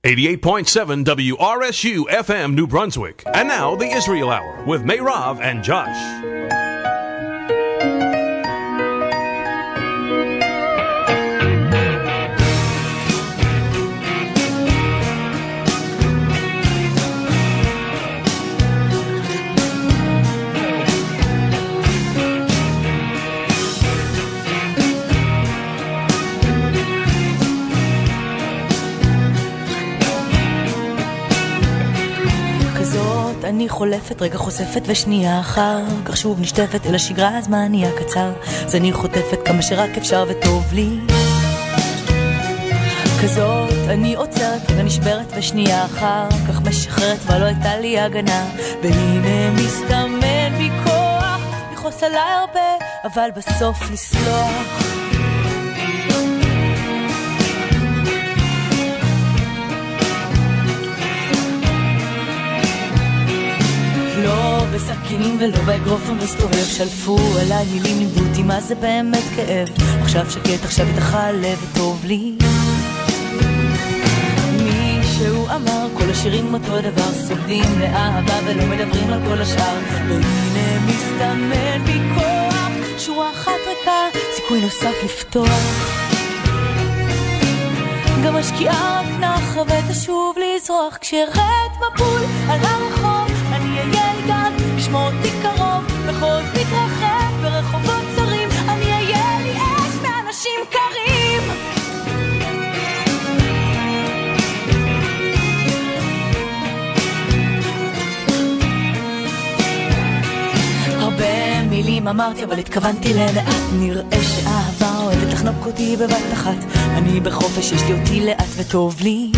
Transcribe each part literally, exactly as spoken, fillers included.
eighty-eight point seven W R S U F M New Brunswick. And now the Israel Hour with Meirav and Josh. אני חולפת, רגע חושפת ושנייה אחר כך שוב נשטפת אל השגרה, הזמן נהיה קצר, אז אני חוטפת כמה שרק אפשר וטוב לי. כזאת אני עוצרת, רגע נשברת ושנייה אחר כך משחררת, ולא הייתה לי הגנה, והנה מסתמן בי כוח לכעוס עליי הרבה, אבל בסוף לסלוח. לא בסכינים ולא באגרופים מסתובב, שלפו עליי מילים, לימדו אותי מה זה באמת כאב. עכשיו שקט, עכשיו איתך הלב וטוב לי. מישהו אמר כל השירים אותו דבר, סוגדים לאהבה ולא מדברים על כל השאר, והנה מסתמן בי כוח, שורה אחת ריקה, סיכוי נוסף לפתוח. גם משקיעה רק נחה ותשוב לזרוח, כשרד מבול על הרחוב אני אהיה לי גג, לשמור אותי קרוב, בחוד מתרחב ברחובות צרים, אני אהיה לי אש מאנשים קרים. הרבה מילים אמרתי אבל התכוונתי ללאט, נראה שאהבה אוהבת לחנוק אותי בבת אחת, אני בחופש יש לי אותי לאט וטוב לי.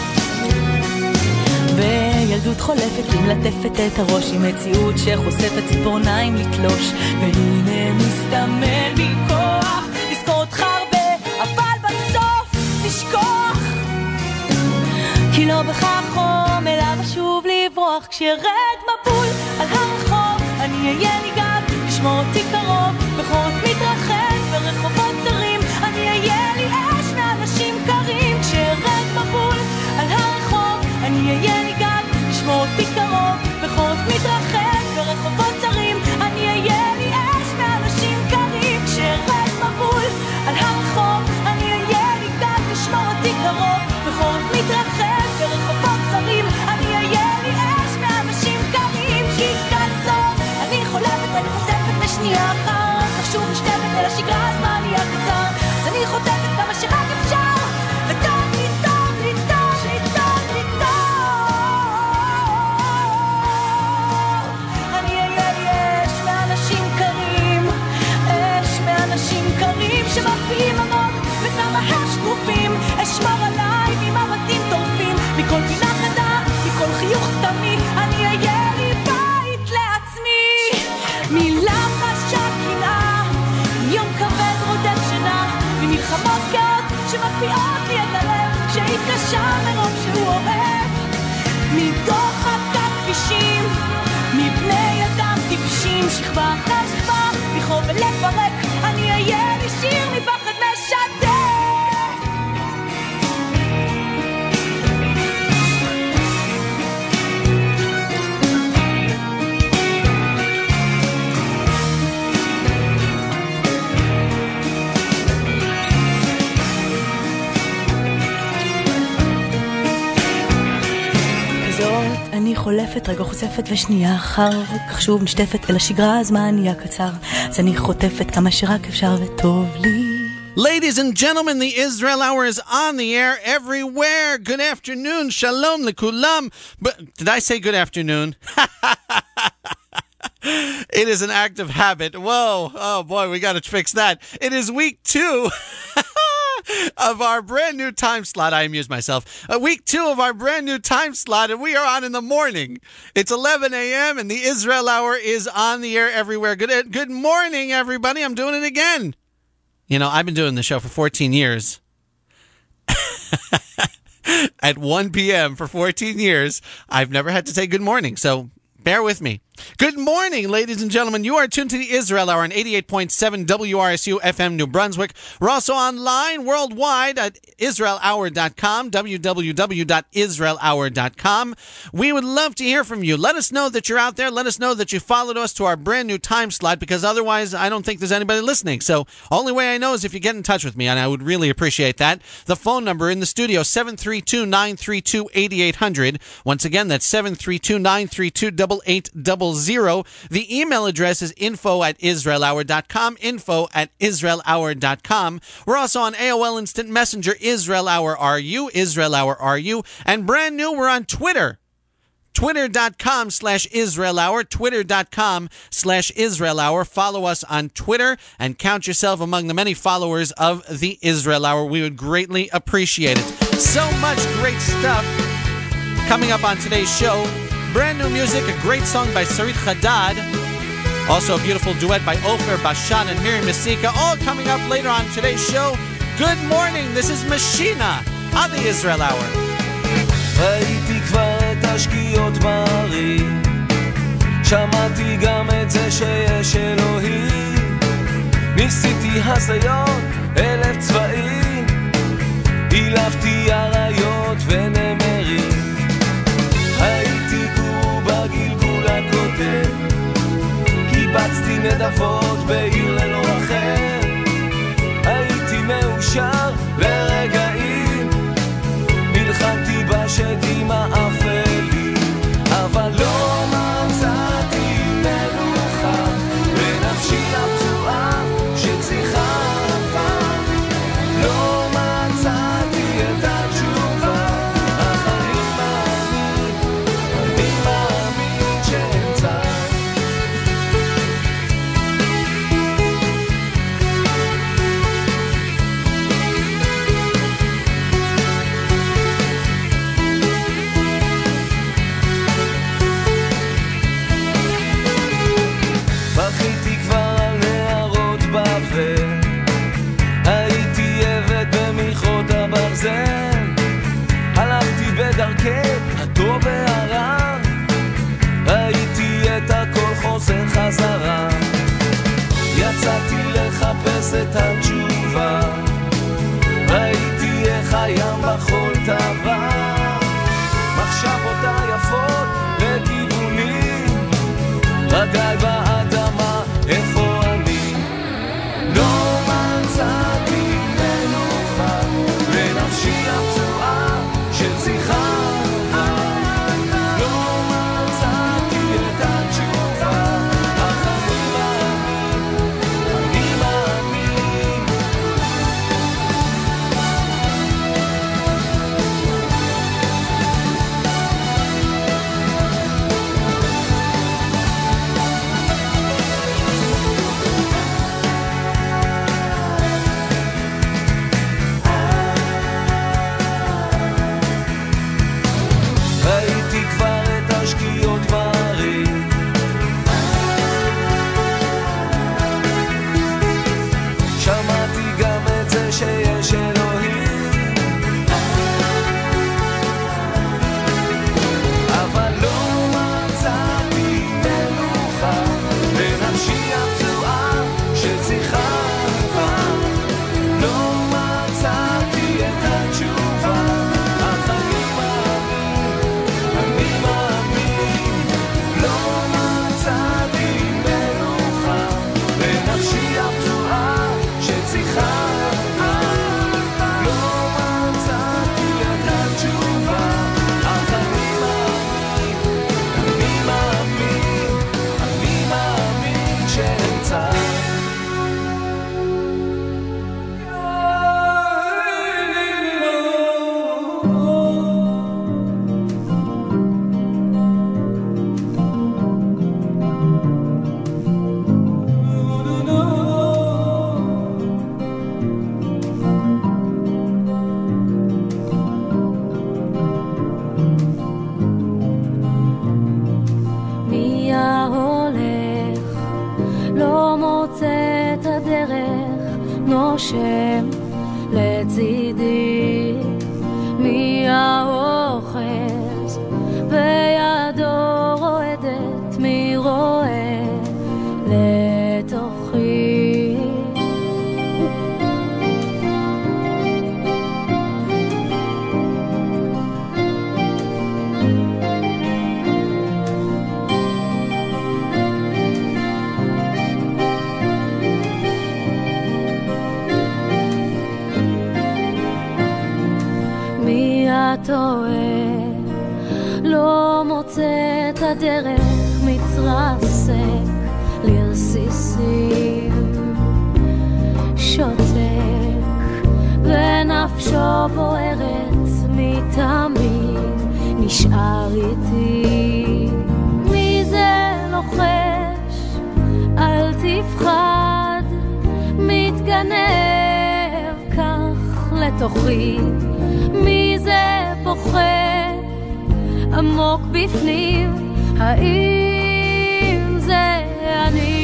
וילדות חולפת לי מלטפת את הראש עם מציאות שחושפת ציפורניים לתלוש, והנה מסתמן בי כוח לזכור אותך הרבה אבל בסוף לשכוח, כי לא בכך חום אלא בשוב לברוח, כשירד מבול על הרחוב אני אהיה לי גב, לשמור אותי קרוב, בחורף מתרחב ברחובות צרים, אני אהיה לי אש מאנשים קרים, כשירד מבול על הרחוב אני אהיה לי גב, לשמור אותי קרוב, בחורף מתרחב ברחובות צרים, אני אהיה לי אש מאנשים קרים, כשירד מבול על הרחוב אני אהיה לי גב, לשמור אותי קרוב, בחורף מתרחב ברחובות צרים, אני אהיה לי אש מאנשים קרים, כי כזאת אני חולפת, אני חושפת בשנייה אחר כך שוב נשטפת אל השגרה, הזמן נהיה קצר, אז אני חוטפת כמה שרק אפשר וטוב לי, טוב לי, טוב לי, טוב לי, טוב. אני אהיה לי אש מאנשים קרים, אש מאנשים קרים שמפיעים עמוק וכמה הם שקופים, אשמור עליי ממבטים טורפים, מכל פינה חדה, מכל חיוך סתמי, אני אהיה לי בית לעצמי. מילה חשה קנאה, יום כבד רודף שינה, ממלחמות גאות שמפיעות לי את הלב, שהתקשה מרוב שהוא אוהב, מדוחק הכבישים, מבני אדם טיפשים, שכבה אחר שכבה, לכאוב ולפרק, אני אהיה לי שיר מפחד משתק. אני חולפת, רגע חושפת ושנייה אחר כך שוב נשטפת אל השגרה, הזמן נהיה קצר, אז אני חוטפת כמה שרק אפשר וטוב לי. Ladies and gentlemen, the Israel Hour is on the air everywhere. Good afternoon. Shalom lekulam. But did I say good afternoon? It is an act of habit. Whoa. Oh boy, we got to fix that. It is week two of our brand new time slot. I amuse myself. Uh, week two of our brand new time slot, and we are on in the morning. It's eleven a.m. and the Israel Hour is on the air everywhere. Good, good morning, everybody. I'm doing it again. You know, I've been doing the show for fourteen years. At one p.m. for fourteen years, I've never had to say good morning. So bear with me. Good morning, ladies and gentlemen. You are tuned to the Israel Hour on eighty-eight point seven W R S U F M New Brunswick. We're also online worldwide at israel hour dot com, w w w dot israel hour dot com. We would love to hear from you. Let us know that you're out there. Let us know that you followed us to our brand new time slot, because otherwise I don't think there's anybody listening. So only way I know is if you get in touch with me, and I would really appreciate that. The phone number in the studio, seven three two, nine three two, eight eight zero zero. Once again, that's seven three two, nine three two, eight eight zero zero. The email address is info at israel hour dot com, info at israel hour dot com. We're also on A O L Instant Messenger, Israel Hour R U, Israel Hour R U, and brand new, we're on Twitter. Twitter.com slash Israel Hour, Twitter.com slash Israel Hour. Follow us on Twitter and count yourself among the many followers of the Israel Hour. We would greatly appreciate it. So much great stuff coming up on today's show. Brand new music, a great song by Sarit Hadad. Also a beautiful duet by Ofer Bashan and Miriam Masika. All coming up later on today's show. Good morning, this is Machina on the Israel Hour. ראיתי כבר את השקיעות בערים, שמעתי גם את זה שיש אלוהים, ניסיתי הזיות אלף צבעים, הילפתי אריות ונמרים, הייתי גור בגלגול הקודם, קיבצתי נדבות בעיר ללא אחר, הייתי מאושר לרגעים, נלחמתי בשדים האפלים, אבל לא מצאתי מנוחה, ונפשי הפצועה שצריכה רפא, לא מצאתי את התשובה, אך אני מאמין, אני מאמין שאמצא. בכיתי כבר על נהרות בבל, הייתי עבד במלכות הברזל, הלכתי בדרכי הטוב והרע, ראיתי את הכל חוזר חזרה, יצאתי לחפש את התשובה, ראיתי איך הים בחול טבע, מחשבותיי יפות לכיוונים, רגליי באדמה, איפה אני? לא מצאתי מנוחה, ונפשי הפצועה שצריכה רפא, לא מצאתי את התשובה, אך אני מאמין, אני מאמין. ראיתי כבר את השקיעות בערים, שמעתי גם את זה שיש אלוהים, אבל לא מצאתי מנוחה, ונפשי הפצועה שצריכה רפא, לא מצאתי את התשובה, אך אני מאמין, אני מאמין, לא מצאתי מנוחה, ונפשי הפצועה שצריכה רפא, לא מצאתי את התשובה, אך אני מאמין, אני מאמין, אני מאמין שאמצא. מי ההולך לא מוצא את הדרך, נושם לצידי. מי האוחז וידו רועדת מרוב אתה טועה, לא מוצא את הדרך, מתרסק לרסיסים, שותק ונפשו בוערת מתמיד, נשאר איתי. מי זה לוחש? אל תפחד, מתגנב כך לתוכי. מי זה פוחד עמוק בפנים? האם זה אני?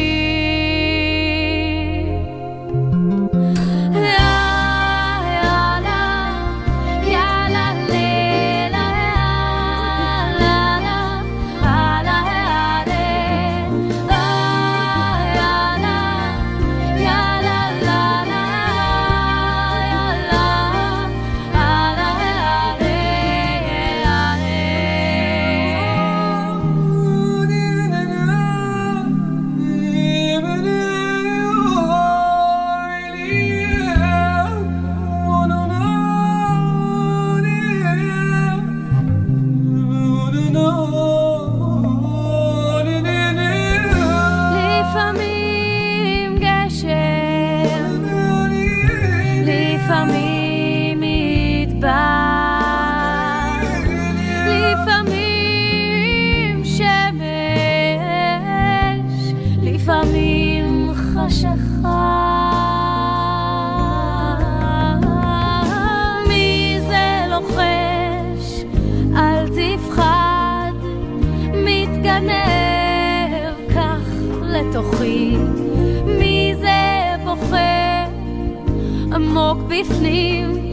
מי זה בוכה עמוק בפנים?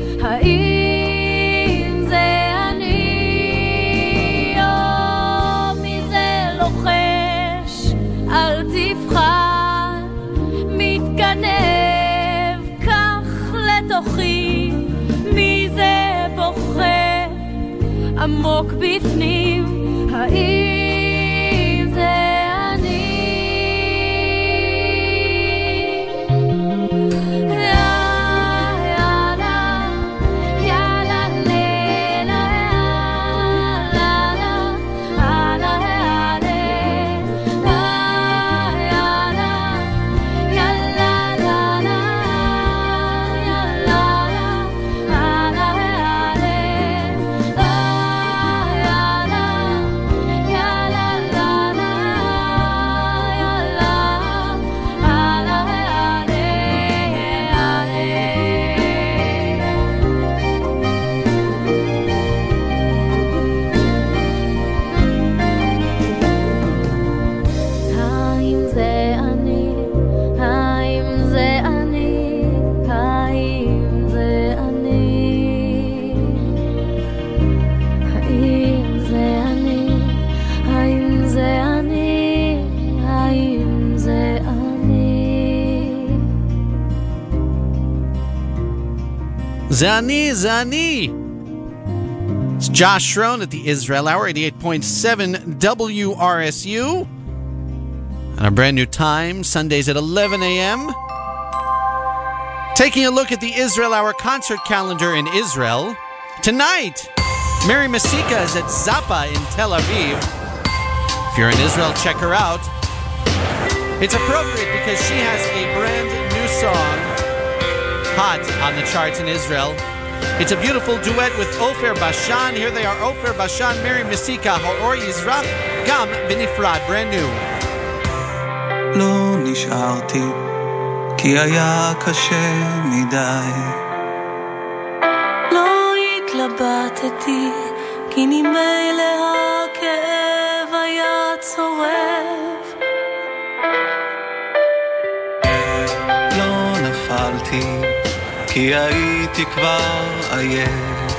האם זה אני? או מי זה לוחש? אל תפחד, מתגנב כך לתוכי. מי זה בוכה עמוק בפנים? האם זה זה אני, זה אני. It's Josh Schroen at the Israel Hour, eighty-eight point seven W R S U. And our brand new time, Sundays at eleven a.m. Taking a look at the Israel Hour concert calendar in Israel. Tonight, Mary Masika is at Zappa in Tel Aviv. If you're in Israel, check her out. It's appropriate because she has a brand new song hot on the charts in Israel. It's a beautiful duet with Ofer Bashan. Here they are, Ofer Bashan, Mary Masika, Haor Yizrach, Gam Benifrad, brand new. לא נשארתי כי היה קשה מדי, לא התלבטתי כי ממילא הכאב היה צורב, לא נפלתי כי הייתי כבר עייף,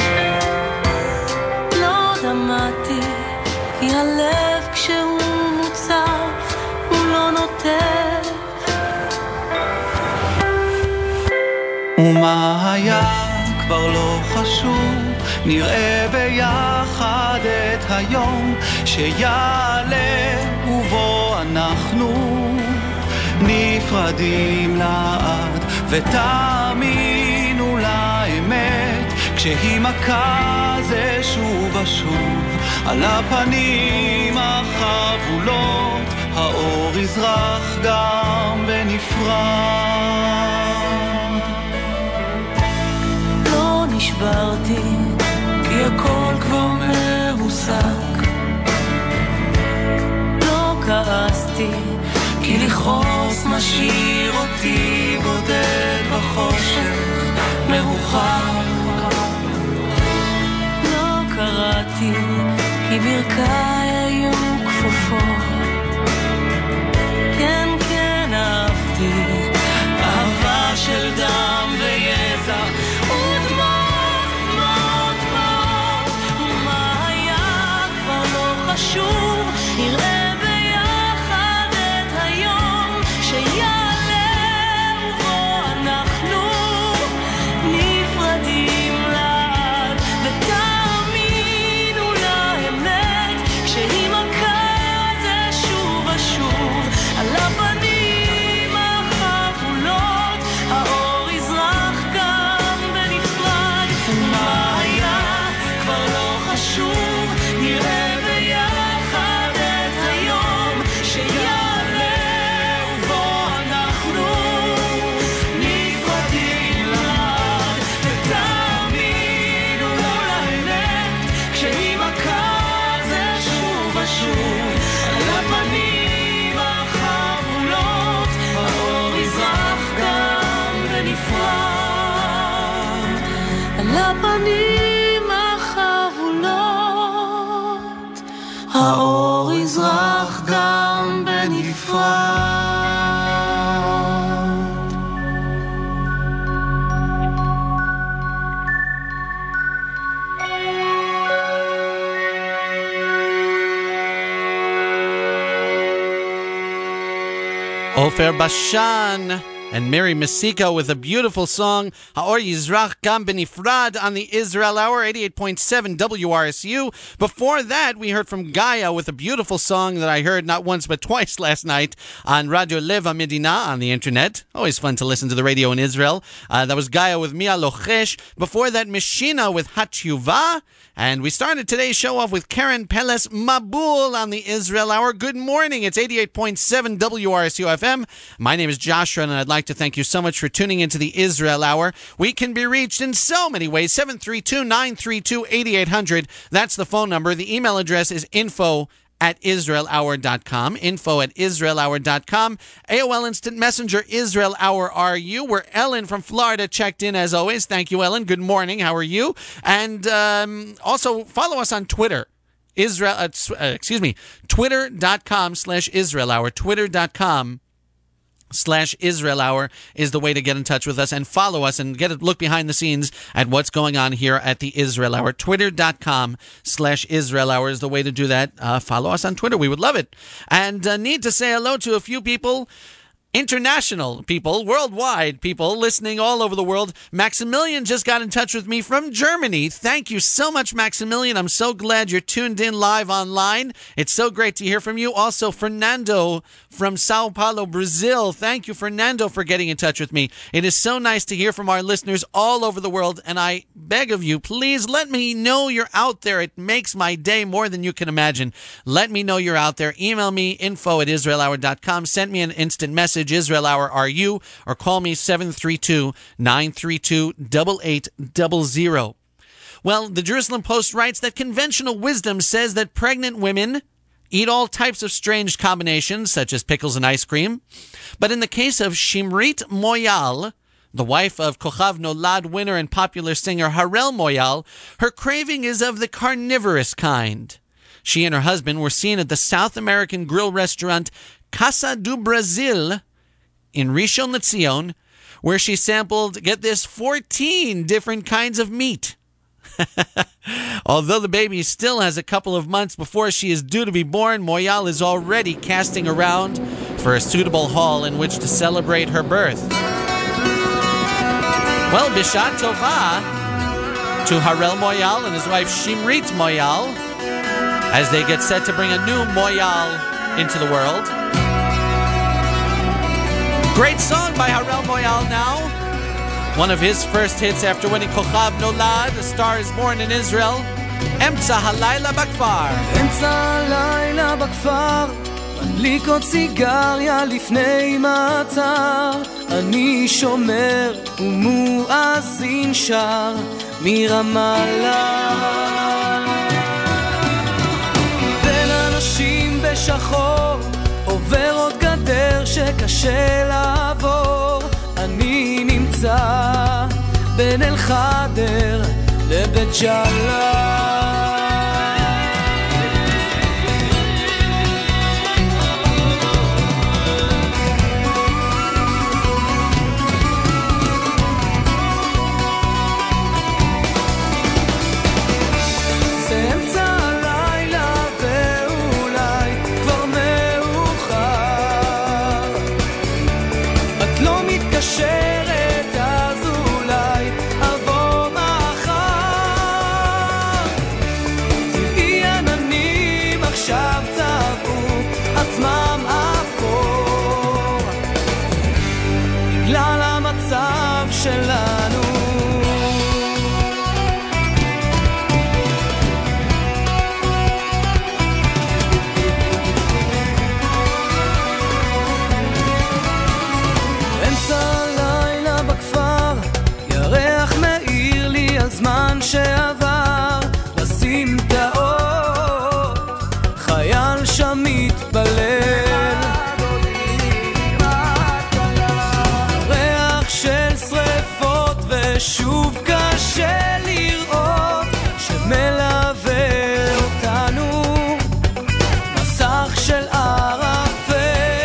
לא דמעתי כי הלב כשהוא מוצף הוא לא נוטף, ומה היה כבר לא חשוב, נראה ביחד את היום שיעלה ובו אנחנו נפרדים לעד, ותאמינו לאמת כשהיא מכה זה שוב ושוב על הפנים החבולות האור יזרח גם בנפרד. לא נשברתי כי הכל כבר מהוסק, לא כעסתי כי לכעוס משאיר אותי בודד בחושך מרוחק, לא קראתי כי ברכיי היו כפופות, כן כן אהבתי אהבה של דם ויזע ודמות דמות דמות, ומה היה כבר לא חשוב, נראה ביחד את היום שיעלה ובו אנחנו נפרדים לעד, ותאמינו לאמת כשהיא מכה זה שוב ושוב על הפנים החבולות האור יזרח גם בנפרד, ומה היה כבר לא חשוב, נראה ביחד את היום שיעלה ובו אנחנו נפרדים לעד, ותאמינו לאמת כשהיא מכה זה שוב ושוב על הפנים החבולות האור יזרח גם בנפרד, על הפנים החבולות האור יזרח גם בנפרד. Ofer Bashan and Mary Masika with a beautiful song, Ha'or Yizrach Gam B'Nifrad, on the Israel Hour, eighty-eight point seven W R S U. Before that, we heard from Gaia with a beautiful song that I heard not once but twice last night on Radio Lev HaMedina on the internet. Always fun to listen to the radio in Israel. Uh, that was Gaia with Mia Lochesh. Before that, Mishina with Hatshuvah. And we started today's show off with Karen Peles Mabul on the Israel Hour. Good morning. It's eighty-eight point seven W R S U F M. My name is Joshua, and I'd like to thank you so much for tuning into the Israel Hour. We can be reached in so many ways. seven three two, nine three two, eight eight zero zero. That's the phone number. The email address is info at israel hour dot com. Info at israel hour dot com. A O L Instant Messenger, Israel Hour are you? Where Ellen from Florida checked in as always. Thank you, Ellen. Good morning. How are you? And um, also follow us on Twitter. Israel, uh, excuse me, twitter.com slash Israel Hour. Twitter.com slash Israel Hour is the way to get in touch with us and follow us and get a look behind the scenes at what's going on here at the Israel Hour. Twitter.com slash Israel Hour is the way to do that. Uh, follow us on Twitter. We would love it. And uh, need to say hello to a few people. International people, worldwide people, listening all over the world. Maximilian just got in touch with me from Germany. Thank you so much, Maximilian. I'm so glad you're tuned in live online. It's so great to hear from you. Also, Fernando from Sao Paulo, Brazil. Thank you, Fernando, for getting in touch with me. It is so nice to hear from our listeners all over the world, and I beg of you, please let me know you're out there. It makes my day more than you can imagine. Let me know you're out there. Email me, info at israel hour dot com. Send me an instant message. Israel Hour are you, or call me seven three two, nine three two, eight eight zero zero. Well, the Jerusalem Post writes that conventional wisdom says that pregnant women eat all types of strange combinations, such as pickles and ice cream. But in the case of Shimrit Moyal, the wife of Kochav Nolad winner and popular singer Harel Moyal, her craving is of the carnivorous kind. She and her husband were seen at the South American grill restaurant Casa do Brasil in Rishon LeZion, where she sampled, get this, fourteen different kinds of meat. Although the baby still has a couple of months before she is due to be born, Moyal is already casting around for a suitable hall in which to celebrate her birth. Well, Bishat Tova to Harel Moyal and his wife Shimrit Moyal as they get set to bring a new Moyal into the world. Great song by Harel Moyal now. One of his first hits after winning Kochav Nolad, A Star is Born in Israel, Emtza Halayla Bakfar. Emtza Halayla Bakfar, מדליק עוד סיגריה לפני מעצר, אני שומר ומואזין שר מרמאללה. בין אנשים בשחור עובר עוד גדר שקשה לעבור, אני נמצא בין אל חדר לבית ג'אלה. שלנו אמצע הלילה בכפר, ירח מאיר לי על זמן שעבר, לשים את האות, חייל שם מתפלל, שוב קשה לראות שמלווה אותנו מסך של ערפל.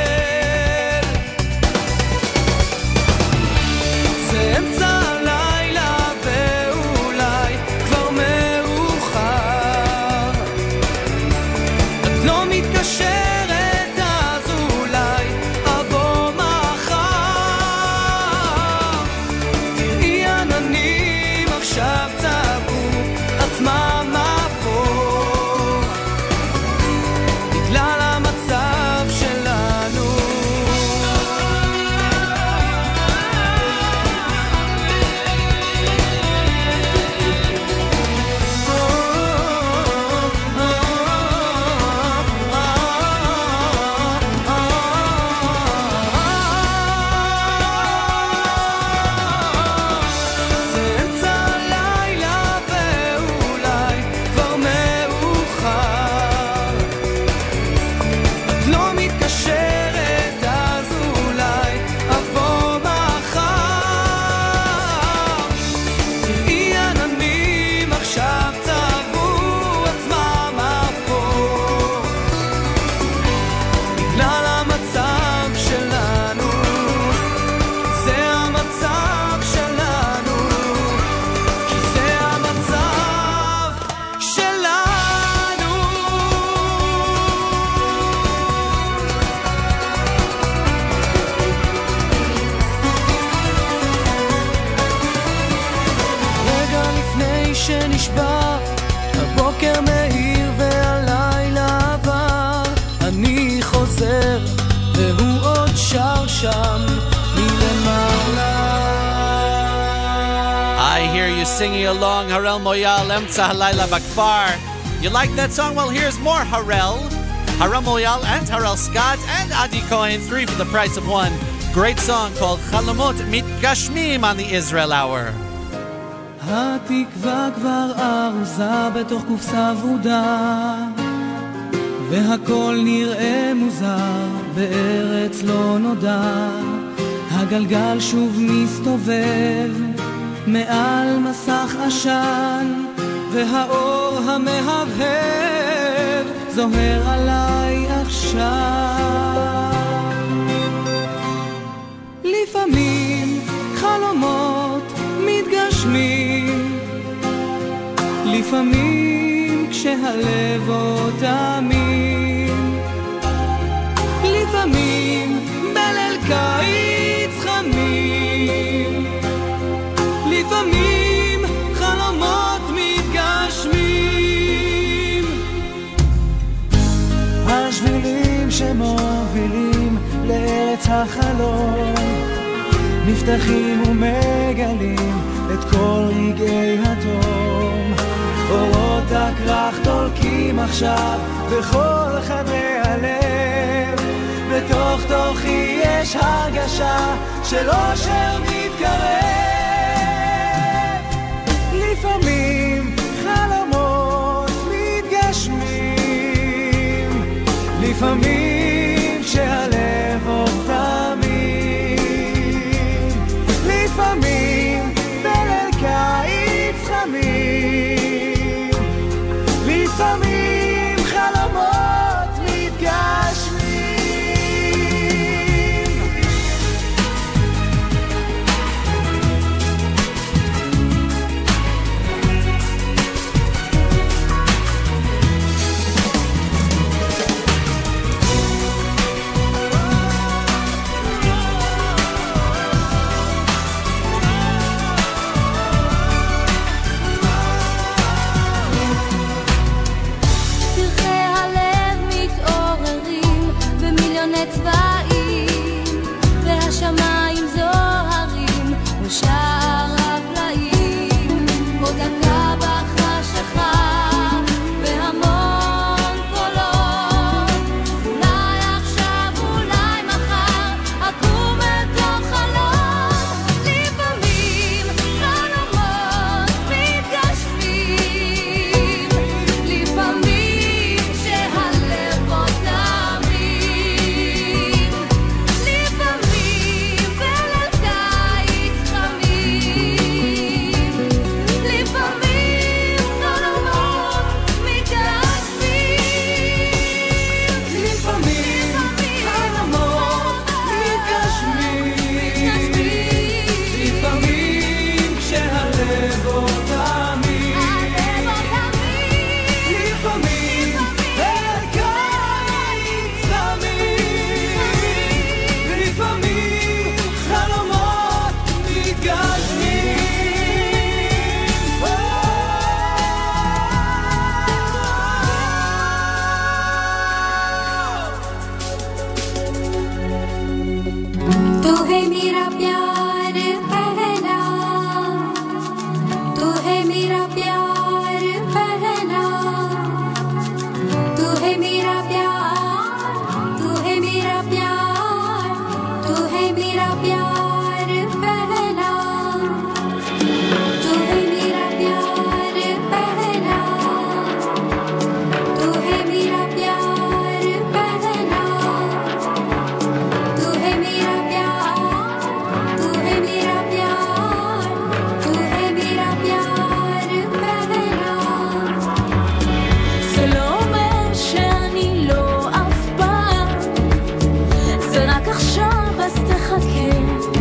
זה אמצע הלילה ואולי כבר מאוחר, את לא מתקשרת אז אולי אבוא מחר, תראי עננים עכשיו צבעו עצמם אפור בגלל המצב שלנו. שנשבר, הבוקר מאיר והלילה עבר, אני חוזר והוא עוד שר שם מלמעלה. I hear you singing along, Harel Moyal, Emtza Halayla Bakfar. You like that song? Well, here's more Harel. Harel Moyal and Harel Scott and Adi Cohen, three for the price of one. Great song called Chalamot Mitgashmim on the Israel Hour. התקווה כבר ארוזה בתוך קופסה ורודה, והכל נראה מוזר בארץ לא נודע, הגלגל שוב מסתובב מעל מסך עשן, והאור המהבהב זוהר עליי עכשיו. לפעמים חלומות מתגשמים, לפעמים כשהלב עוד תמים, לפעמים בליל קיץ חמים, לפעמים חלומות מתגשמים. השבילים שמובילים לארץ החלום, נפתחים ומגלים את כל רגעי התום. אורות הכרך תולקים עכשיו בכל חדרי הלב, בתוך תוכי יש הרגשה של אושר מתקרב. לפעמים חלומות מתגשמים, לפעמים שהלב אופתמים, לפעמים בליל קיץ חמים, לפעמים חלומות מתגשמים. צבעים והשמיים זוהרים ושאר הפלאים, עוד דקה בחשכה והמון קולות, אולי עכשיו אולי מחר אקום אל תוך חלום. לפעמים חלומות מתגשמים, לפעמים שהלב אותמים, לפעמים בליל קיץ חמים, לפעמים חלומות מתגשמים, לפעמים חלומות מתגשמים, לפעמים כשהלב אותמים, לפעמים בליל קיץ חמים, ולפעמים חלומות מתגשמים. तू है मेरा प्यार पहला, तू है मेरा प्यार पहला, तू है मेरा प्यार, तू है मेरा प्यार, तू है मेरा प्यार पहला, तू है मेरा प्यार पहला, तू है मेरा प्यार पहला, तू है मेरा प्यार, तू है मेरा प्यार, तू है मेरा प्यार पहला. זה לא אומר שאני לא אף פעם, זה רק עכשיו אז תחכה,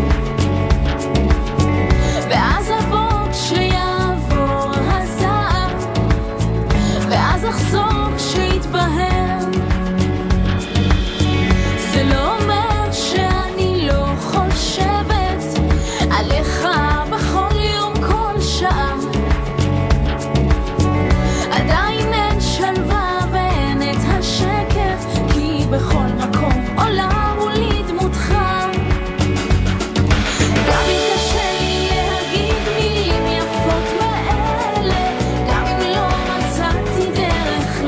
ואז אבוא כשיעבור הזעם, ואז אחזור כשיתבהר. זה לא אומר שאני לא חושבת עליך בכל יום כל שעה, עדיין אין שלווה ואין את השקט, כי בכל מקום עולה מולי דמותך. גם אם קשה לי להגיד מילים יפות מאלה, גם אם לא מצאתי דרך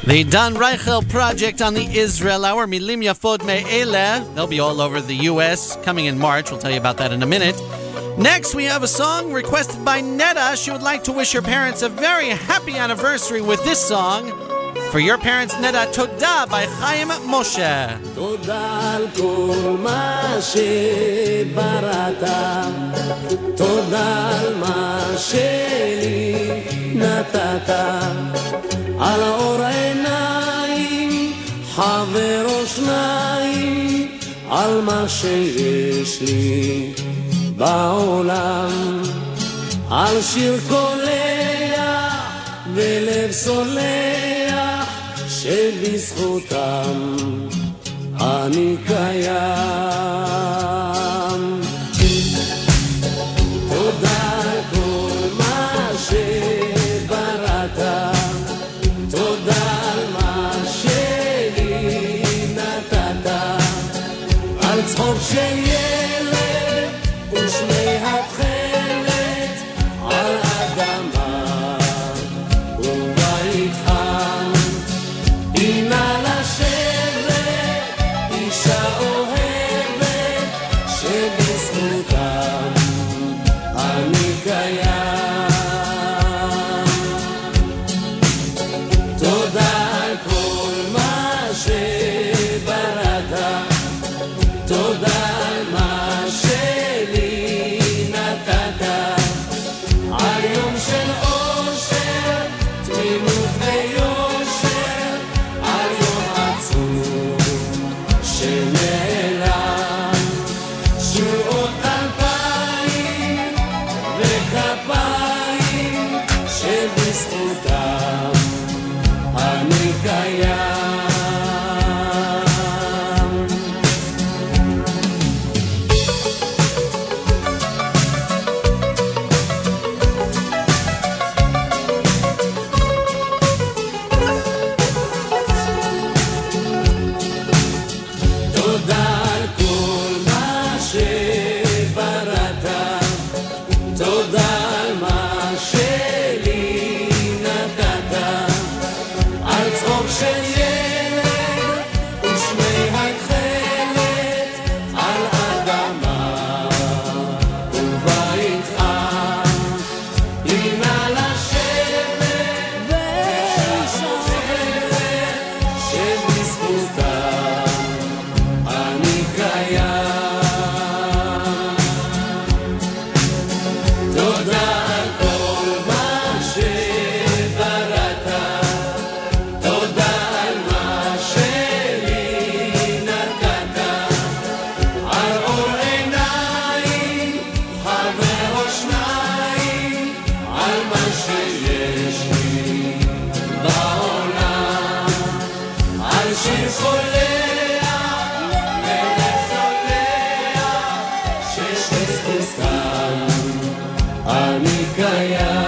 The Dan Reichel Project on the Israel Hour, Milim Yafot Me'ele. They'll be all over the U S coming in March. We'll tell you about that in a minute. Next, we have a song requested by Netta. She would like to wish her parents a very happy anniversary with this song. For your parents, Netta, Toda by Chaim Moshe. תודה על כל מה שבראת, תודה על מה שלי נתת, על אור עיניים, חבר או שניים, על מה שיש לי בעולם, על שיר קולח ולב סולח, שבזכותם אני קיים. תודה על כל מה שבראת, תודה על מה שלי נתת, על צחוק של ילד ושמי התכלת, על אדמה ובית חם, הנה לשבת אישה אוהבת, שבזכותם אני קיים. תודה על כל מה שבראת, תודה על מה שלי נתת, על יום של אושר, תמימות ויושר, על יום עצוב שנעלם, שורות אלפיים וכפיים, שבזכותם אני קיים. תודה על כל מה שבראת, תודה על מה שלי נתת, על צחוק של ילד ושמי התכלת, על אדמה ובית חם, הנה לשבת ואישה אוהבת, שבזכותם אני קיים. תודה על כל מה שבראת, תודה על מה שלי נתת, על אור עיניים, חבר או שניים, על מה שיש לי בעולם, על שיר קולח ולב סולח, שבזכותם אני קיים.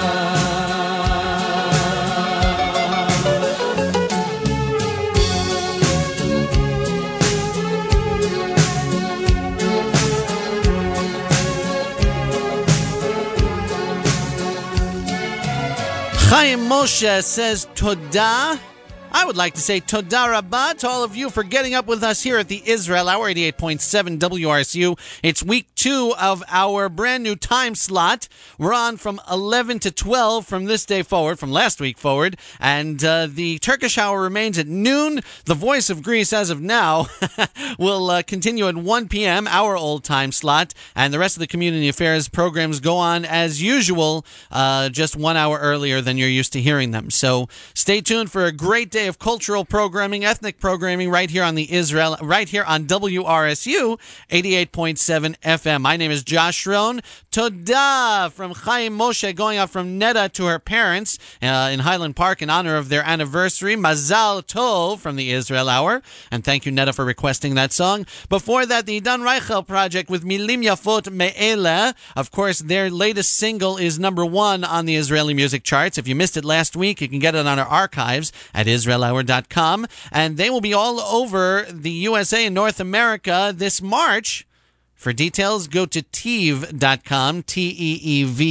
Chaim Moshe says Toda. I would like to say Toda Rabbah to all of you for getting up with us here at the Israel Hour, eighty-eight point seven W R S U. It's week two of our brand new time slot. We're on from eleven to twelve from this day forward, from last week forward. And uh, the Turkish hour remains at noon. The Voice of Greece, as of now, will uh, continue at one p.m., our old time slot. And the rest of the community affairs programs go on as usual, uh, just one hour earlier than you're used to hearing them. So stay tuned for a great day of cultural programming, ethnic programming right here on the Israel, right here on W R S U eighty-eight point seven F M. My name is Josh Rohn. Toda from Chaim Moshe, going out from Netta to her parents uh, in Highland Park in honor of their anniversary. Mazal Tov from the Israel Hour. And thank you, Netta, for requesting that song. Before that, the Dan Reichel Project with Milim Yafot Me'ele. Of course, their latest single is number one on the Israeli music charts. If you missed it last week, you can get it on our archives at Israel hour dot com. And they will be all over the U S A and North America this March. For details, go to T E E V dot com, T E E V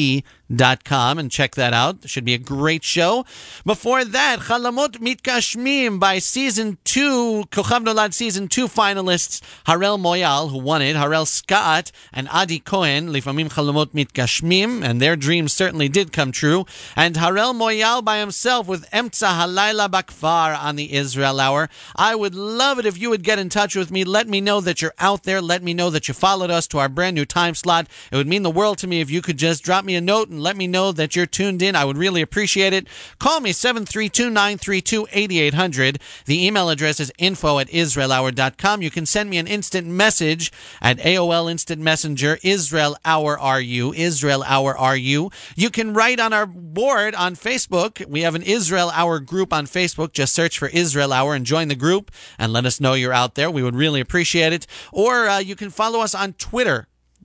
dot com and check that out. It should be a great show. Before that, Chalamot Mitkashmim by season two, Kochav Nolad season two finalists Harel Moyal, who won it, Harel Scott, and Adi Cohen, Lifamim Chalamot Mitkashmim, and their dreams certainly did come true. And Harel Moyal by himself with Emtza Halayla Bakfar on the Israel Hour. I would love it if you would get in touch with me. Let me know that you're out there. Let me know that you followed us to our brand new time slot. It would mean the world to me if you could just drop me a note and let me know that you're tuned in. I would really appreciate it. Call me seven three two, nine three two, eight eight zero zero. The email address is info at israel hour dot com. You can send me an instant message at A O L Instant Messenger, Israel Hour R U, Israel Hour R U. You can write on our board on Facebook. We have an Israel Hour group on Facebook. Just search for Israel Hour and join the group and let us know you're out there. We would really appreciate it. Or uh, you can follow us on Twitter.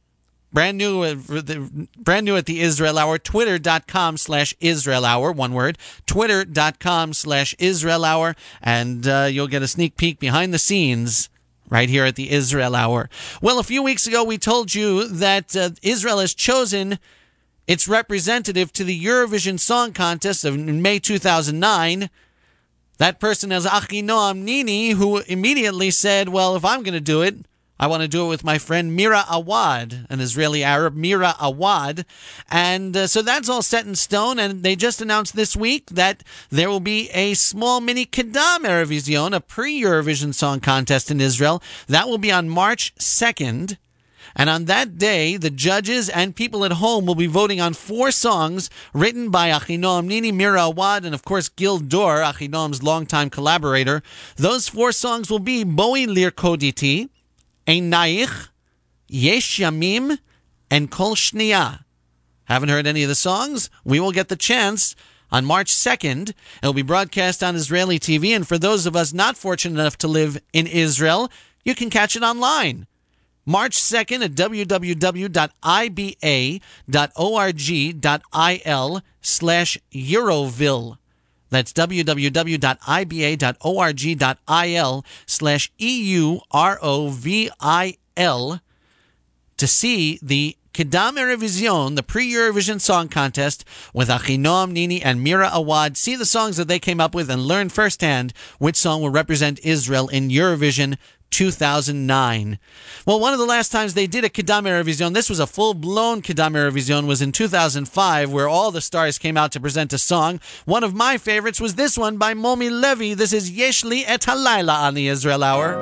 Brand new, uh, the, brand new at the Israel Hour, twitter.com slash Israel Hour, one word, twitter.com slash Israel Hour, and uh, you'll get a sneak peek behind the scenes right here at the Israel Hour. Well, a few weeks ago we told you that uh, Israel has chosen its representative to the Eurovision Song Contest of May two thousand nine. That person is Achinoam Nini, who immediately said, well, if I'm going to do it, I want to do it with my friend Mira Awad, an Israeli Arab, Mira Awad. And uh, so that's all set in stone. And they just announced this week that there will be a small mini Kedam Eurovision, a pre-Eurovision Song Contest in Israel. That will be on March second. And on that day, the judges and people at home will be voting on four songs written by Achinoam Nini, Mira Awad, and of course Gil Dor, Achinoam's longtime collaborator. Those four songs will be Boi Lirkoditi, Einaich, Yesh Yamim, and Kol Shniya. Haven't heard any of the songs? We will get the chance on March second. It will be broadcast on Israeli T V, and for those of us not fortunate enough to live in Israel, you can catch it online. March second at www.iba.org.il slash Euroville. That's www.iba.org.il slash E U R O V I L to see the Kedam Eurovision, the pre-Eurovision Song Contest with Achinoam Nini and Mira Awad. See the songs that they came up with and learn firsthand which song will represent Israel in Eurovision two thousand nine. Well, one of the last times they did a Kedam Eurovision, this was a full-blown Kedam Eurovision, was in two thousand five, where all the stars came out to present a song. One of my favorites was this one by Momi Levy. This is Yesh Li Et Halayla on the Israel Hour.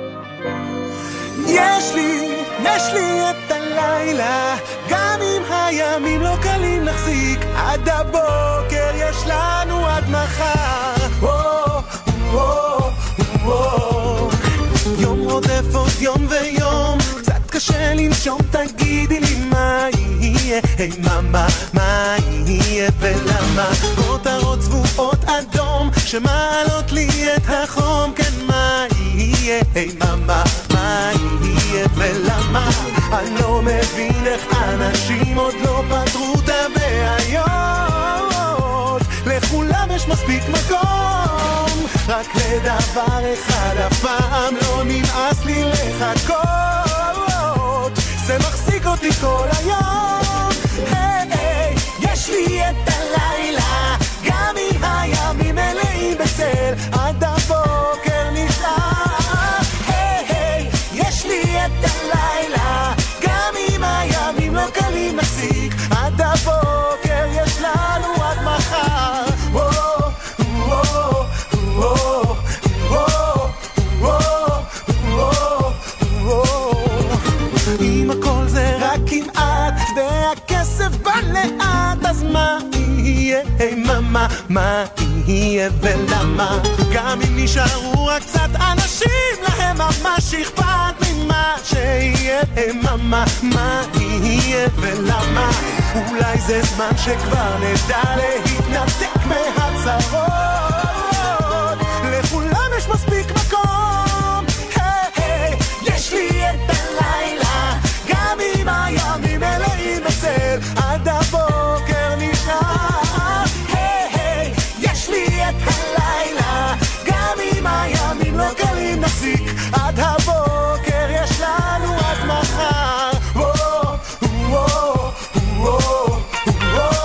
Yesh li, yesh li et halayla, גם אם הימים לא קלים נחזיק, עד הבוקר יש לנו עד מחר. וואו, וואו, וואו. יום רודף עוד יום ויום, קצת קשה לנשום, תגידי לי מה יהיה, היי מאמה, מה יהיה ולמה, כותרות צבועות אדום שמעלות לי את החום, כן מה יהיה, היי מאמה, מה יהיה ולמה, אני לא מבין איך אנשים עוד לא פתרו את הבעיות, לכולם יש מספיק מקום, רק לדבר אחד אף פעם לא נמאס לי לחכות, זה מחזיק אותי כל היום, היי היי, יש לי את הלילה, גם אם הימים מלאים בצל, עד הבוקר נשאר, היי היי, יש לי את הלילה, גם אם הימים לא קלים נחזיק, עד הבוקר יש לנו עד מחר, וואו, וואו, וואו, וואו, וואו, וואו. אם הכל זה רק כמעט והכסף בא לאט, אז מה יהיה, היי מאמה, מה יהיה ולמה, גם אם נשארו רק קצת אנשים להם ממש אכפת ממה שיהיה, היי מאמה, מה יהיה ולמה, אולי זה זמן שכבר נדע להתנתק מהצרות, לכולם יש מספיק מקום, היי היי, יש לי את הלילה, גם אם הימים מלאים בצל, עד הבוקר נשאר, היי היי, יש לי את הלילה, גם אם הימים לא קלים נחזיק, עד הבוקר יש לנו עד מחר, וואו, וואו, וואו, וואו.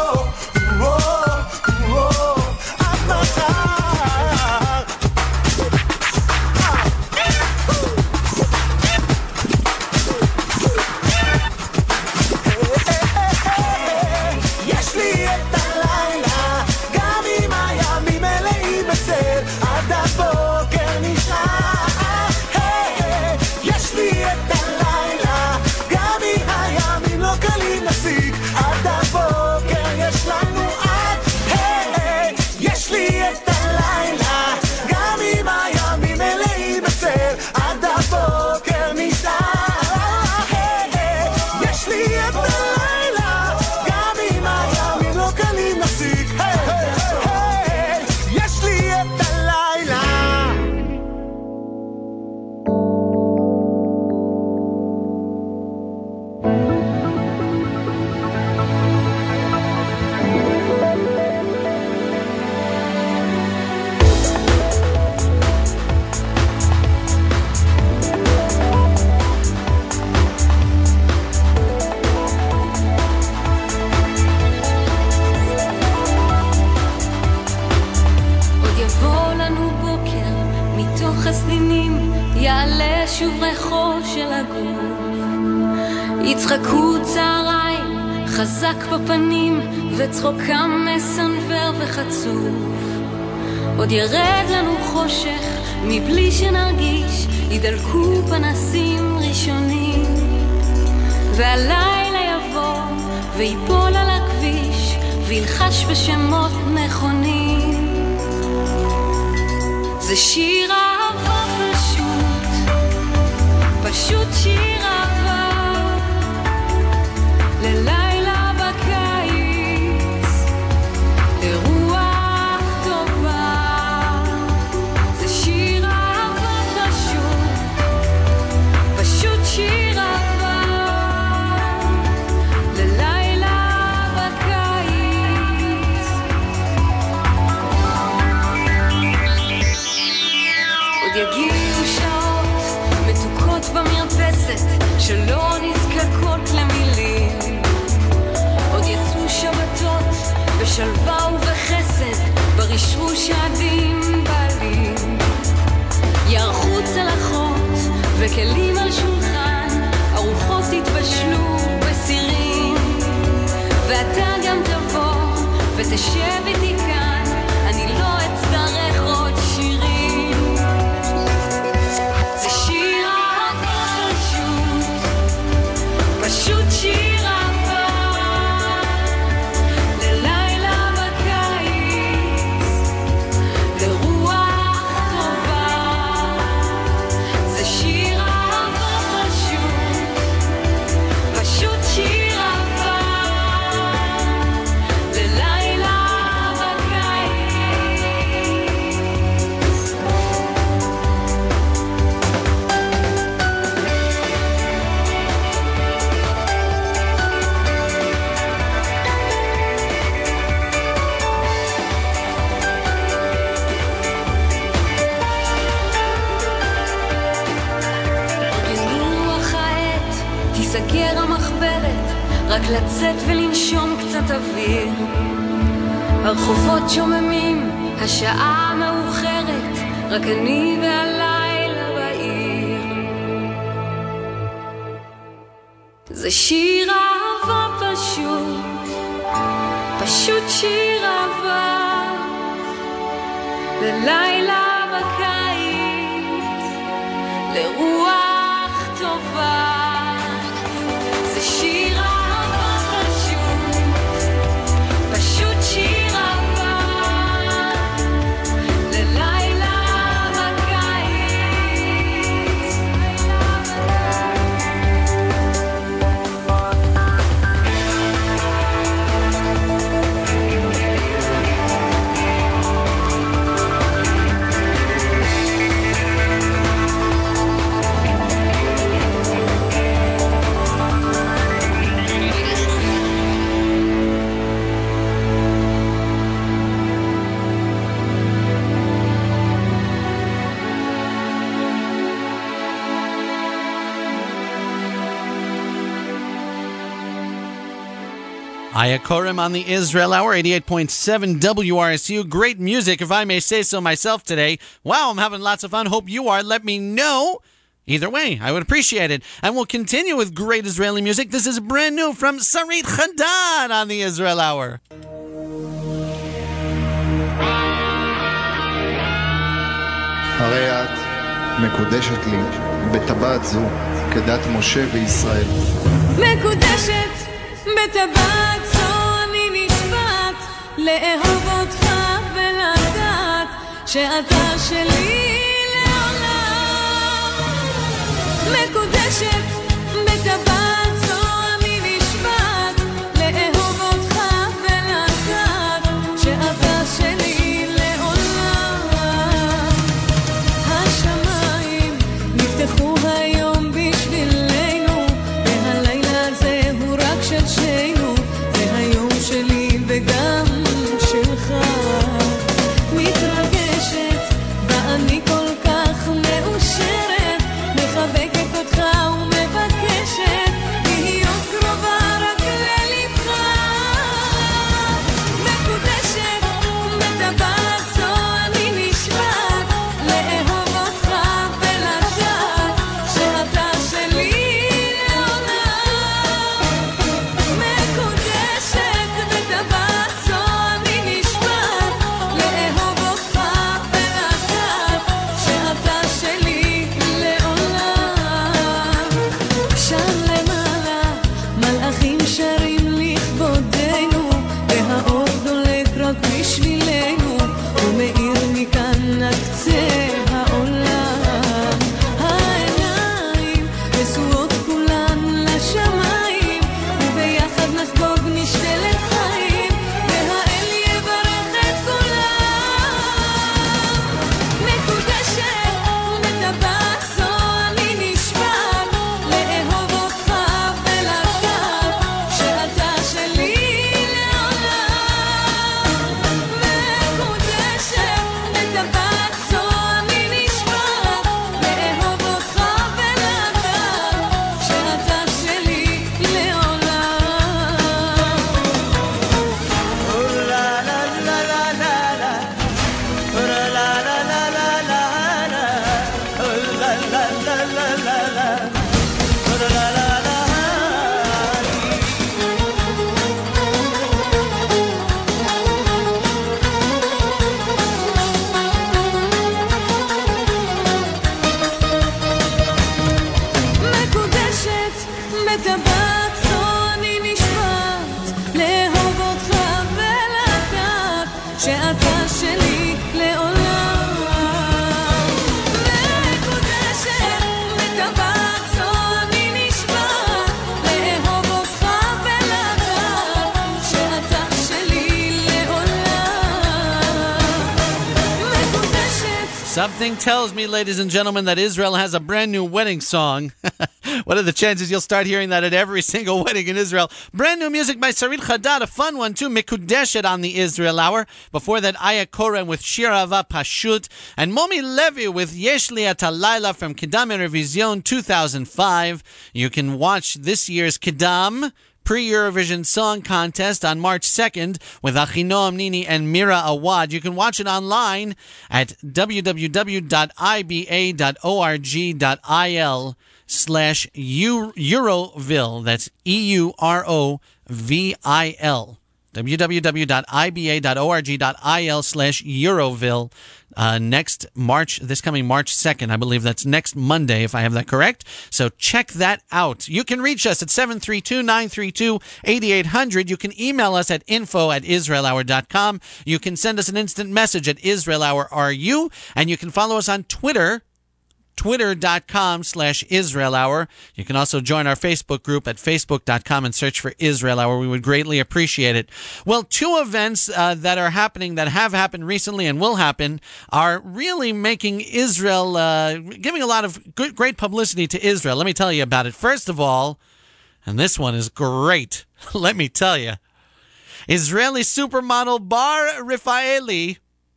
יעלה שוב ריחו של הגוף, יצחקו צהריים חזק בפנים וצחוקם מסנבר וחצוף. עוד ירד לנו חושך מבלי שנרגיש, ידלקו פנסים ראשונים, והלילה יבוא ויפול על הכביש וילחש בשמות נכונים. זה שיר אהבה פשוט, פשוט שיר אהבה ללילה בקיץ, לרוח טובה. זה שיר אהבה פשוט, פשוט שיר אהבה ללילה בקיץ. עוד יגיעו שעות מתוקות במרפסת שלא נזקקות למילים, עוד יצאו שבתות בשלווה ובחסד ברשרוש העדים בעלים, יערכו צלחות וכלים על שולחן, ארוחות יתבשלו בסירים, ואתה גם תבוא ותשב איתי כאן, אני לא אצטרך עוד שירים. זה שיר אהבה פשוט, פשוט שיר אהבה ללילה בקיץ, לרוח טובה. זה שיר אהבה פשוט, פשוט שיר אהבה ללילה בקיץ. בנוח העת תיסגר המחברת, רק לצאת ולנשום קצת אוויר. הרחובות שוממים, השעה מאוחרת, רק אני והלילה בעיר. זה שיר אהבה פשוט, פשוט שיר אהבה ללילה בקיץ, לרוח טובה. זה שיר אהבה פשוט, פשוט שיר אהבה ללילה בקיץ. Aya Korem on the Israel Hour, eighty-eight point seven W R S U. Great music, if I may say so myself today. Wow, I'm having lots of fun. Hope you are. Let me know. Either way, I would appreciate it. And we'll continue with great Israeli music. This is brand new from Sarit Haddad on the Israel Hour. הרי את מקודשת לי בטבעת זו כדת משה וישראל. מקודשת בטבעת זו אני נשבעת לאהוב אותך ולדעת שאתה שלי לעולם. מקודשת בטבעת זו אני נשבעת לאהוב אותך ולדעת שאתה שלי לעולם. השמיים נפתחו היום בשבילנו, והלילה הזה הוא רק של שנינו, זה היום שלי וגם שלך. מתרגשת ואני כל כך מאושרת, מחבקת אותך ומחבקת אתה שלי לעולם. מקודשת בטבעת זו אני נשבע לאהוב אותך ולדעת שאתה שלי לעולם. מקודשת. Something tells me, ladies and gentlemen, that Israel has a brand new wedding song. What are the chances you'll start hearing that at every single wedding in Israel? Brand new music by Sarit Chadad, a fun one too, Mikudeshet on the Israel Hour. Before that, Aya Koren with Shir Ava Pashut, and Momi Levy with Yesh Li At Halayla from Kidam Eurovision two thousand five. You can watch this year's Kidam Pre-Eurovision Song Contest on March second with Achinoam Nini and Mira Awad. You can watch it online at w w w dot i b a dot org dot i l slash Euroville. That's E U R O V I L. w w w dot i b a dot org dot i l slash Euroville. Uh, next March, this coming March second, I believe that's next Monday, if I have that correct. So check that out. You can reach us at seven three two, nine three two, eight eight zero zero. You can email us at info at israel hour dot com. You can send us an instant message at Israel Hour R U, and you can follow us on Twitter, twitter.com slash Israel Hour. You can also join our Facebook group at facebook dot com and search for Israel Hour. We would greatly appreciate it. Well, two events uh, that are happening, that have happened recently and will happen, are really making Israel, uh, giving a lot of good, great publicity to Israel. Let me tell you about it. First of all, and this one is great, let me tell you, Israeli supermodel Bar Refaeli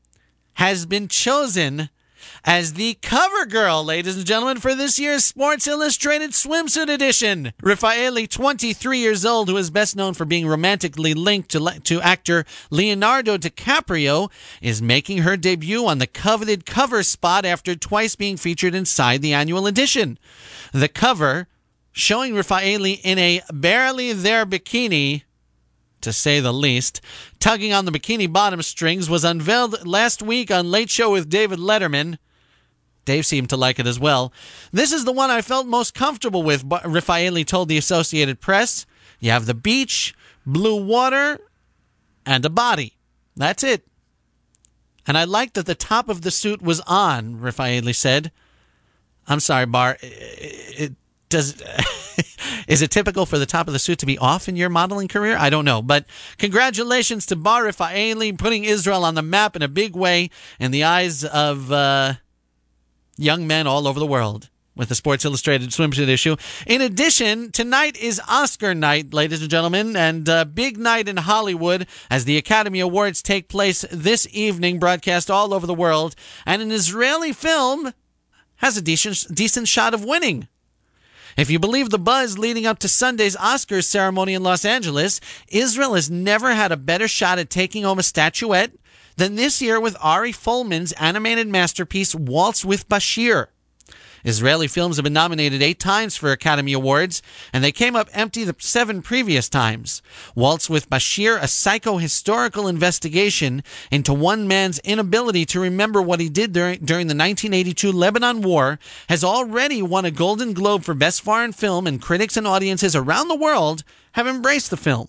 has been chosen as the cover girl, ladies and gentlemen, for this year's Sports Illustrated Swimsuit Edition. Refaeli, twenty-three years old, who is best known for being romantically linked to, to actor Leonardo DiCaprio, is making her debut on the coveted cover spot after twice being featured inside the annual edition. The cover, showing Refaeli in a barely there bikini, to say the least, tugging on the bikini bottom strings, was unveiled last week on Late Show with David Letterman. Dave seemed to like it as well. This is the one I felt most comfortable with, Refaeli told the Associated Press. You have the beach, blue water, and a body. That's it. And I liked that the top of the suit was on, Refaeli said. I'm sorry, Bar. It, it does... Is it typical for the top of the suit to be off in your modeling career? I don't know. But congratulations to Bar Refaeli, putting Israel on the map in a big way in the eyes of uh, young men all over the world with the Sports Illustrated swimsuit issue. In addition, tonight is Oscar night, ladies and gentlemen, and a big night in Hollywood as the Academy Awards take place this evening, broadcast all over the world. And an Israeli film has a decent, decent shot of winning. If you believe the buzz leading up to Sunday's Oscars ceremony in Los Angeles, Israel has never had a better shot at taking home a statuette than this year with Ari Folman's animated masterpiece, Waltz with Bashir. Israeli films have been nominated eight times for Academy Awards, and they came up empty the seven previous times. Waltz with Bashir, a psycho-historical investigation into one man's inability to remember what he did during, during the nineteen eighty-two Lebanon War, has already won a Golden Globe for Best Foreign Film, and critics and audiences around the world have embraced the film.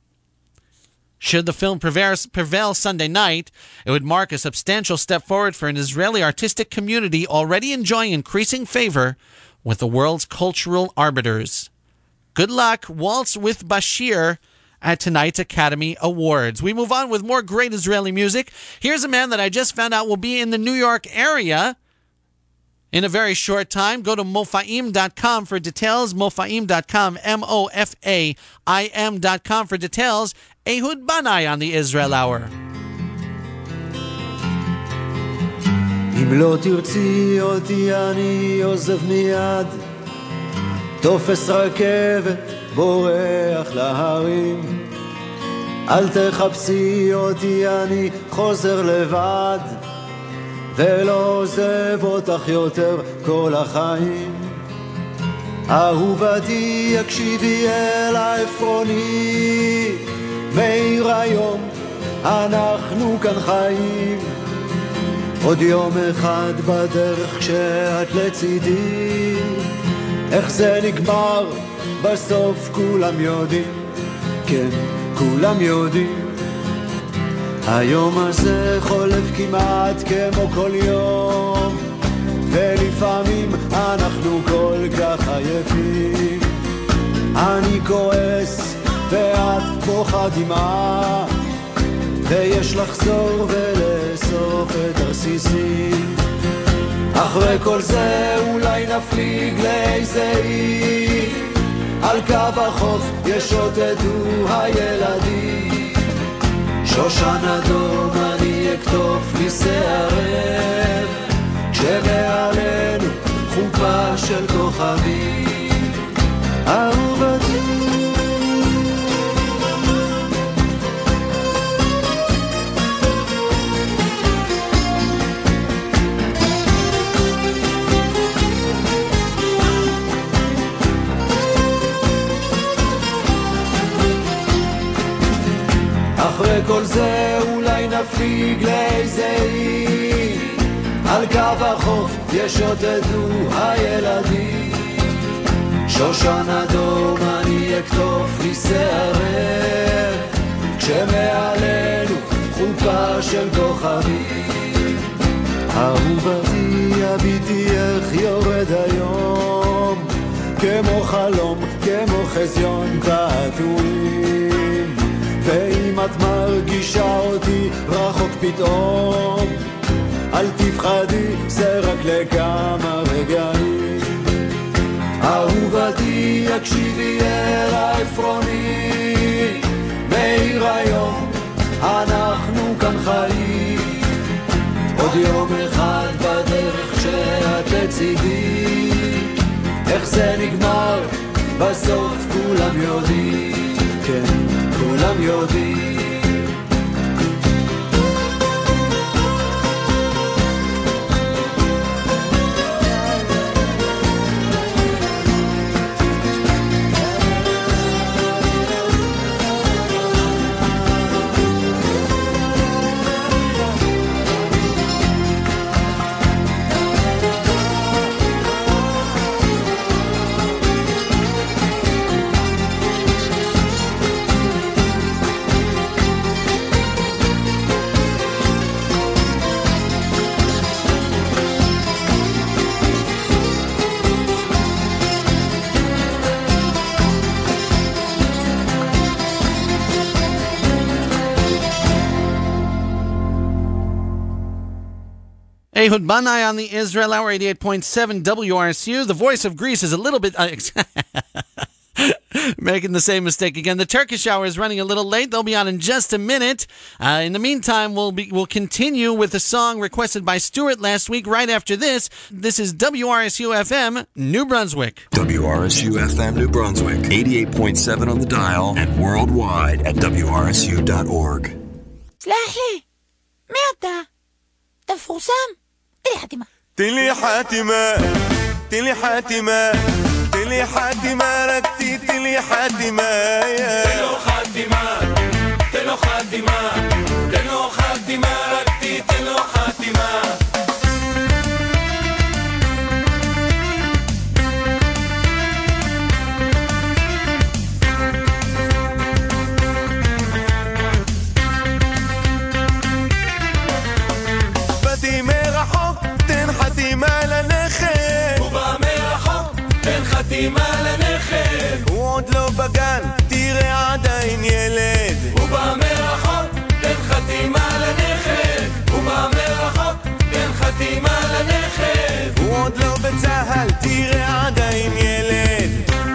Should the film prevail, prevail Sunday night, it would mark a substantial step forward for an Israeli artistic community already enjoying increasing favor with the world's cultural arbiters. Good luck, Waltz with Bashir, at tonight's Academy Awards. We move on with more great Israeli music. Here's a man that I just found out will be in the New York area in a very short time. Go to mofaim dot com for details. mofaim dot com, M O F A I M dot com for details. Ehud Banai on the Israel Hour. אם לא תרצי אותי אני עוזב מיד, תופס רכבת בורח להרים, אל תחפשי אותי אני חוזר לבד, ולא עוזב אותך יותר כל החיים. אהובתי יקשיבי אל העפרוני, מאיר היום אנחנו כאן חיים, עוד יום אחד בדרך כשאת לצידי, איך זה נגמר בסוף כולם יודעים, כן כולם יודעים. היום הזה חולף כמעט כמו כל יום, ולפעמים אנחנו כל כך עייפים. אני כועס ואת בוכה דמעה, ויש לחזור ולאסוף את הרסיסים. אחרי כל זה אולי נפליג לאיזה אי, על קו החוף ישוטטו הילדים. שושן אדום אני אכתוב לי שערב, כשמעלינו חופה של כוכבים. אהובתי אחרי כל זה אולי נפליג לאיזה אי, על קו החוף ישוטטו הילדים. שושן אדום אני אכתוב לי שערב, כשמעלינו חופה של כוכבים. אהובתי הביטי איך יורד היום, כמו חלום, כמו חזיון ועטורים. ואם את מרגישה אותי רחוק פתאום, אל תפחדי, זה רק לכמה רגעים. אהובתי הקשיבי אל העפרוני, מאיר היום אנחנו כאן חיים. עוד יום אחד בדרך שאת לצידי, איך זה נגמר בסוף כולם יודעים, כן כולם יודעים. Ehud Banai on the Israel Hour, eighty-eight point seven W R S U. The voice of Greece is a little bit... Uh, making the same mistake again. The Turkish Hour is running a little late. They'll be on in just a minute. Uh, in the meantime, we'll be, we'll continue with a song requested by Stuart last week. Right after this, this is W R S U F M, New Brunswick. W R S U F M, New Brunswick, eighty-eight point seven on the dial and worldwide at W R S U dot org. סלח לי, מי אתה? אתה מפורסם? תן לי חתימה. תן לי חתימה, תן לי חתימה, תן לי חתימה, רק תן לי חתימה. תן לו חתימה, תן לו חתימה, תן לו חתימה, רק תן לו חתימה. באתי מרחוק, תן חתימה לנכד. הוא בא מרחוק, תן חתימה לנכד. הוא עוד לא בגן, תראה עדיין ילד. הוא בא מרחוק, תן חתימה לנכד. הוא בא מרחוק, תן חתימה לנכד. הוא עוד לא בצהל, תראה עדיין ילד.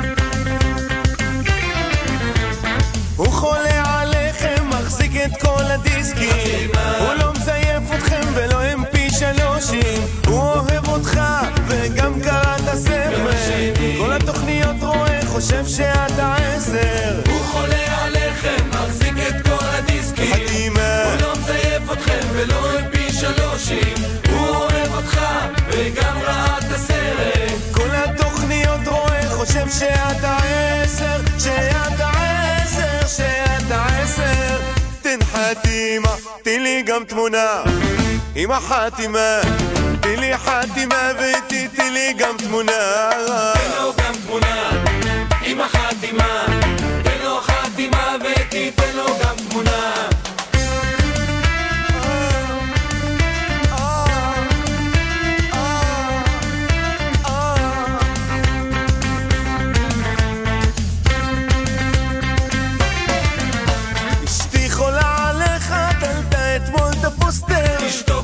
הוא חולה עליכם, מחזיק את כל הדיסקים. הוא לא מזייף אתכם ולא אמפי שלושים. הוא אוהב אותך וגם קרא את הספר. כל התוכניות רואה, חושב שאתה עשר. הוא חולה עליכם, מחזיק את כל הדיסקים. חתימה. הוא לא מזייף אתכם ולא אמפי שלושים. הוא אוהב אותך וגם ראה את הסרט. כל התוכניות רואה, חושב שאתה עשר. שאתה עשר, שאתה עשר. תן חתימה, תן לי גם תמונה עם החתימה. תן לי חתימה ותתן לי גם תמונה. תן לו גם תמונה עם החתימה. תן לו חתימה ותתן לו גם תמונה.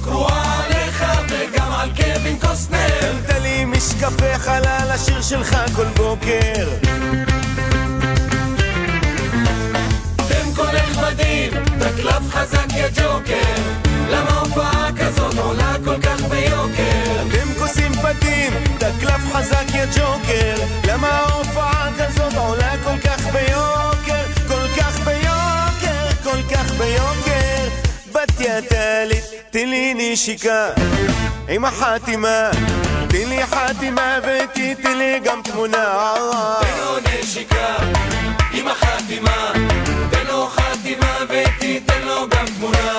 קרואה עליך וגם על קווין קוסטנר. תלי משקפי חלל השיר שלך כל בוקר. אתם כל נכבדים, תקלף חזק יא ג'וקר. למה הופעה כזאת עולה כל כך ביוקר? אתם כוסים פתים, תקלף חזק יא ג'וקר. למה ההופעה כזאת עולה כל כך ביוקר? כל כך ביוקר, כל כך ביוקר. בתיה תלית, תן לי נשיקה עם החתימה, תן לי חתימה ותיתן לי גם תמונה. תן לו נשיקה עם החתימה, תן לו חתימה ותיתן לו גם תמונה.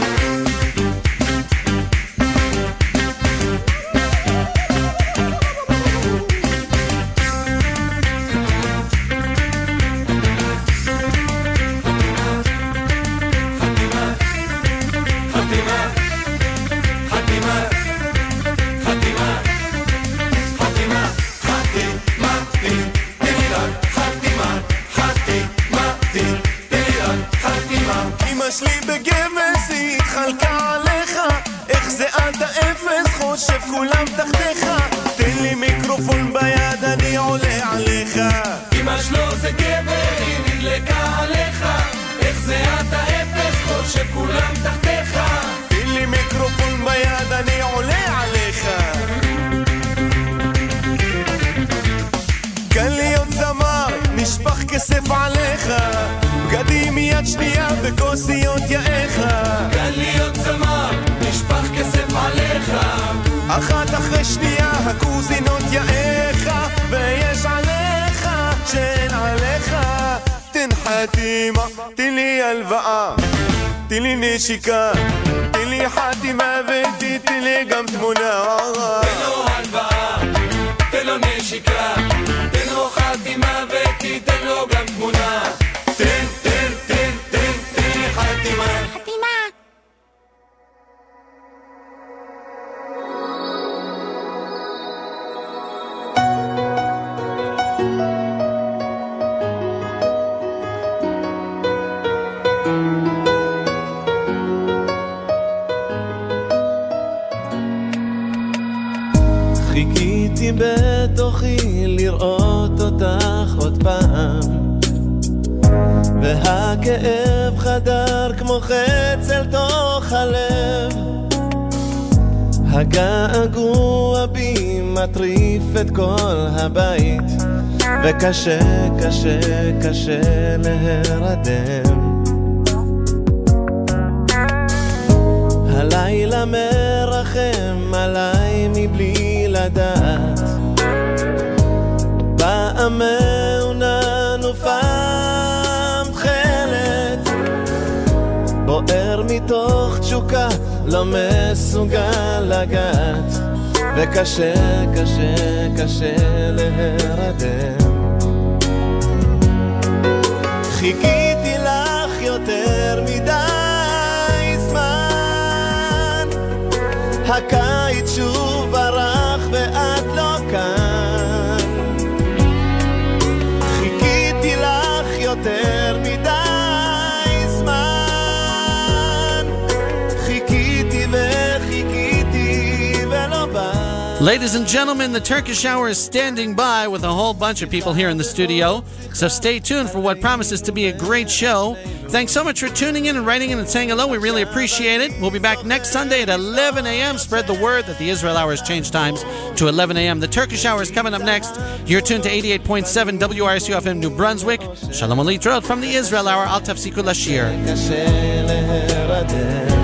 שלי בגבס היא התחלקה עליך, איך זה אתה אפס חושב כולם תחתיך. תן לי מיקרופון ביד אני עולה עליך. אמא שלו זה גבר היא נדלקה עליך, איך זה אתה אפס חושב כולם תחתיך. תן לי מיקרופון ביד אני עולה עליך. קל להיות זמר נשפך כסף עליך, בגדים יד שנייה וכוסיות יאיך. קל להיות זמר, נשפך כסף עליך, אחת אחרי שנייה הקוזינות יאיך. ויש עליך שאין עליך. תן חתימה, תן לי הלוואה, תן לי נשיקה, תן לי חתימה ותתן לי גם תמונה. תן לו הלוואה, תן לו נשיקה, תן לו חתימה ותתן לו גם תמונה. תן, תן, תן, תן, תן לי חתימה. חתימה. חיכיתי בתוכי לראות אותך עוד פעם, והכאב חדר כמו חץ אל תוך הלב. הגעגוע בי מטריף את כל הבית, וקשה, קשה, קשה להרדם. הלילה מרחם עליי מבלי לדעת, פעם מעונה נופם תחלת, בוער מתוך תשוקה לא מסוגל לגעת, וקשה, קשה, קשה להרדם. חיכיתי לך יותר מדי זמן, הקיץ שוב ברח ואת לא כאן. חיכיתי לך יותר מדי זמן, חיכיתי וחיכיתי ולא בא. Ladies and gentlemen, the Turkish Hour is standing by with a whole bunch of people here in the studio, so stay tuned for what promises to be a great show. Thanks so much for tuning in and writing in and saying hello. We really appreciate it. We'll be back next Sunday at eleven a.m. Spread the word that the Israel Hour has changed times to eleven a.m. The Turkish Hour is coming up next. You're tuned to eighty-eight point seven W R S U F M New Brunswick. Shalom Alitrot from the Israel Hour. Al Tafsiku Lashir.